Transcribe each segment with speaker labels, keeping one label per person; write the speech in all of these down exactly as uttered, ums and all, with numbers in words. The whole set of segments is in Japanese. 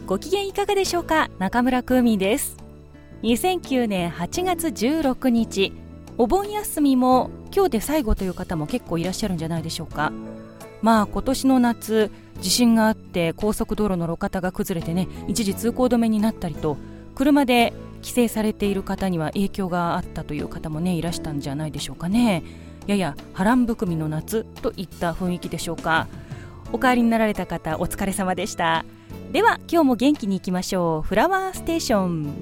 Speaker 1: ご機嫌いかがでしょうか。中村クーミンです。にせんきゅうねんはちがつじゅうろくにち、お盆休みも今日で最後という方も結構いらっしゃるんじゃないでしょうか。まあ今年の夏、地震があって高速道路の路肩が崩れてね、一時通行止めになったりと、車で帰省されている方には影響があったという方もねいらしたんじゃないでしょうかね。やや波乱含みの夏といった雰囲気でしょうか。お帰りになられた方、お疲れ様でした。では今日も元気にいきましょう。フラワーステーション。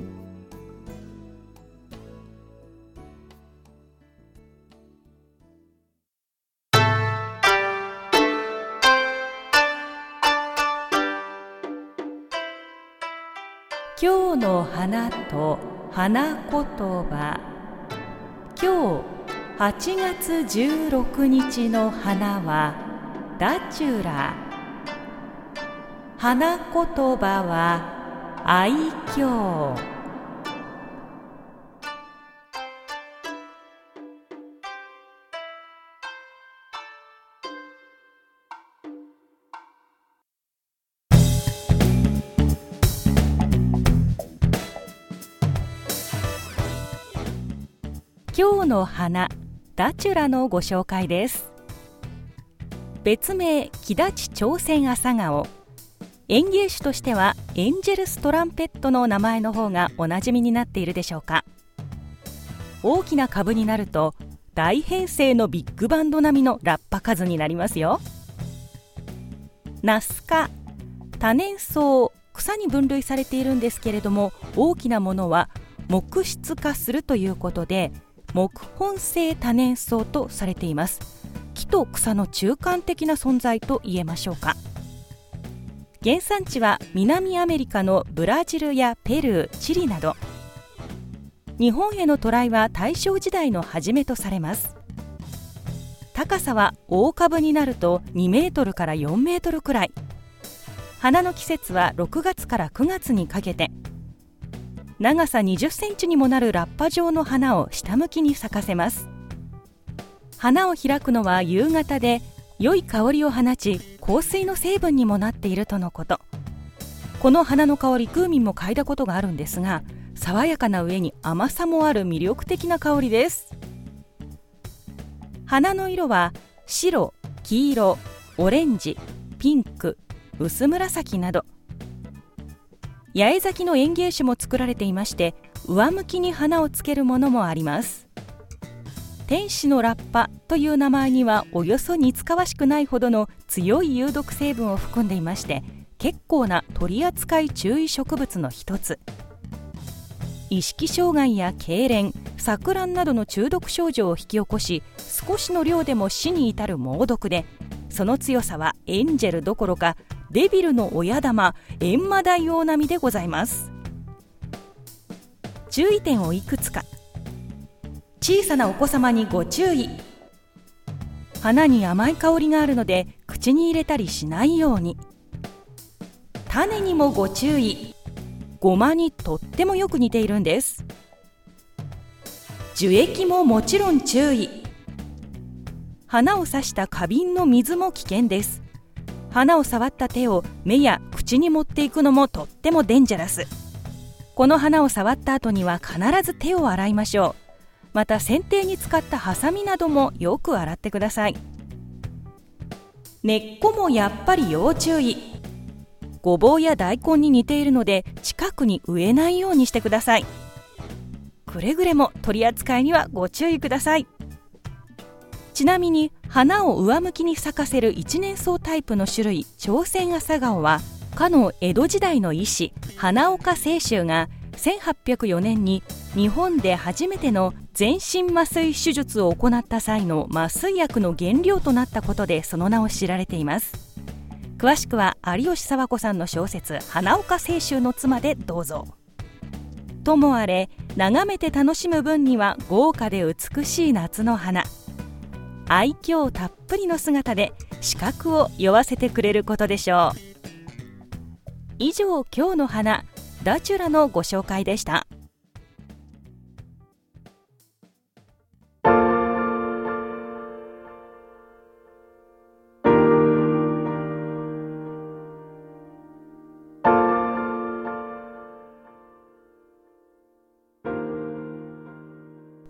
Speaker 1: 今日の花と花言葉。今日はちがつじゅうろくにちの花はダチュラ。花言葉は愛嬌。今日の花、ダチュラのご紹介です。別名、木立朝鮮朝顔。園芸種としてはエンジェルストランペットの名前の方がおなじみになっているでしょうか。大きな株になると大編成のビッグバンド並みのラッパ数になりますよ。ナス科、多年草、草に分類されているんですけれども、大きなものは木質化するということで木本性多年草とされています。木と草の中間的な存在と言えましょうか。原産地は南アメリカのブラジルやペルー、チリなど。日本への渡来は大正時代の初めとされます。高さは大株になるとにメートルからよんメートルくらい。花の季節はろくがつからくがつにかけて。長さにじゅっセンチにもなるラッパ状の花を下向きに咲かせます。花を開くのは夕方で、良い香りを放ち、香水の成分にもなっているとのこと。この花の香り、クーミンも嗅いだことがあるんですが、爽やかな上に甘さもある魅力的な香りです。花の色は白、黄色、オレンジ、ピンク、薄紫など。八重咲きの園芸種も作られていまして、上向きに花をつけるものもあります。天使のラッパという名前にはおよそ似つかわしくないほどの強い有毒成分を含んでいまして、結構な取り扱い注意植物の一つ。意識障害や痙攣、錯乱などの中毒症状を引き起こし、少しの量でも死に至る猛毒で、その強さはエンジェルどころかデビルの親玉、閻魔大王並みでございます。注意点をいくつか。小さなお子様にご注意。花に甘い香りがあるので口に入れたりしないように。種にもご注意。ごまにとってもよく似ているんです。樹液ももちろん注意。花を刺した花瓶の水も危険です。花を触った手を目や口に持っていくのもとってもデンジャラス。この花を触った後には必ず手を洗いましょう。また剪定に使ったハサミなどもよく洗ってください。根っこもやっぱり要注意。ごぼうや大根に似ているので近くに植えないようにしてください。くれぐれも取り扱いにはご注意ください。ちなみに花を上向きに咲かせる一年草タイプの種類、朝鮮朝顔はかの江戸時代の医師花岡清舟がせんはっぴゃくよねんに日本で初めての全身麻酔手術を行った際の麻酔薬の原料となったことでその名を知られています。詳しくは有吉佐和子さんの小説花岡清舟の妻でどうぞ。ともあれ、眺めて楽しむ分には豪華で美しい夏の花。愛嬌たっぷりの姿で視覚を酔わせてくれることでしょう。以上、今日の花、ダチュラのご紹介でした。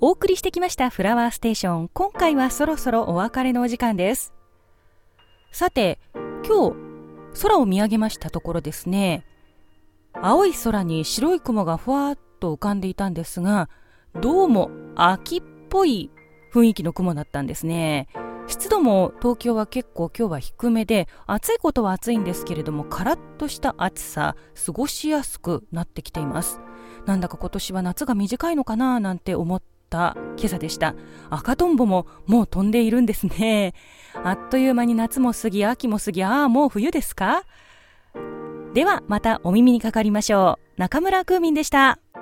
Speaker 1: お送りしてきましたフラワーステーション、今回はそろそろお別れのお時間です。さて、今日空を見上げましたところですね、青い空に白い雲がふわっと浮かんでいたんですが、どうも秋っぽい雰囲気の雲だったんですね。湿度も東京は結構今日は低めで、暑いことは暑いんですけれども、カラッとした暑さ、過ごしやすくなってきています。なんだか今年は夏が短いのかななんて思った今朝でした。赤とんぼももう飛んでいるんですね。あっという間に夏も過ぎ、秋も過ぎ、ああもう冬ですか。ではまたお耳にかかりましょう。中村クーミンでした。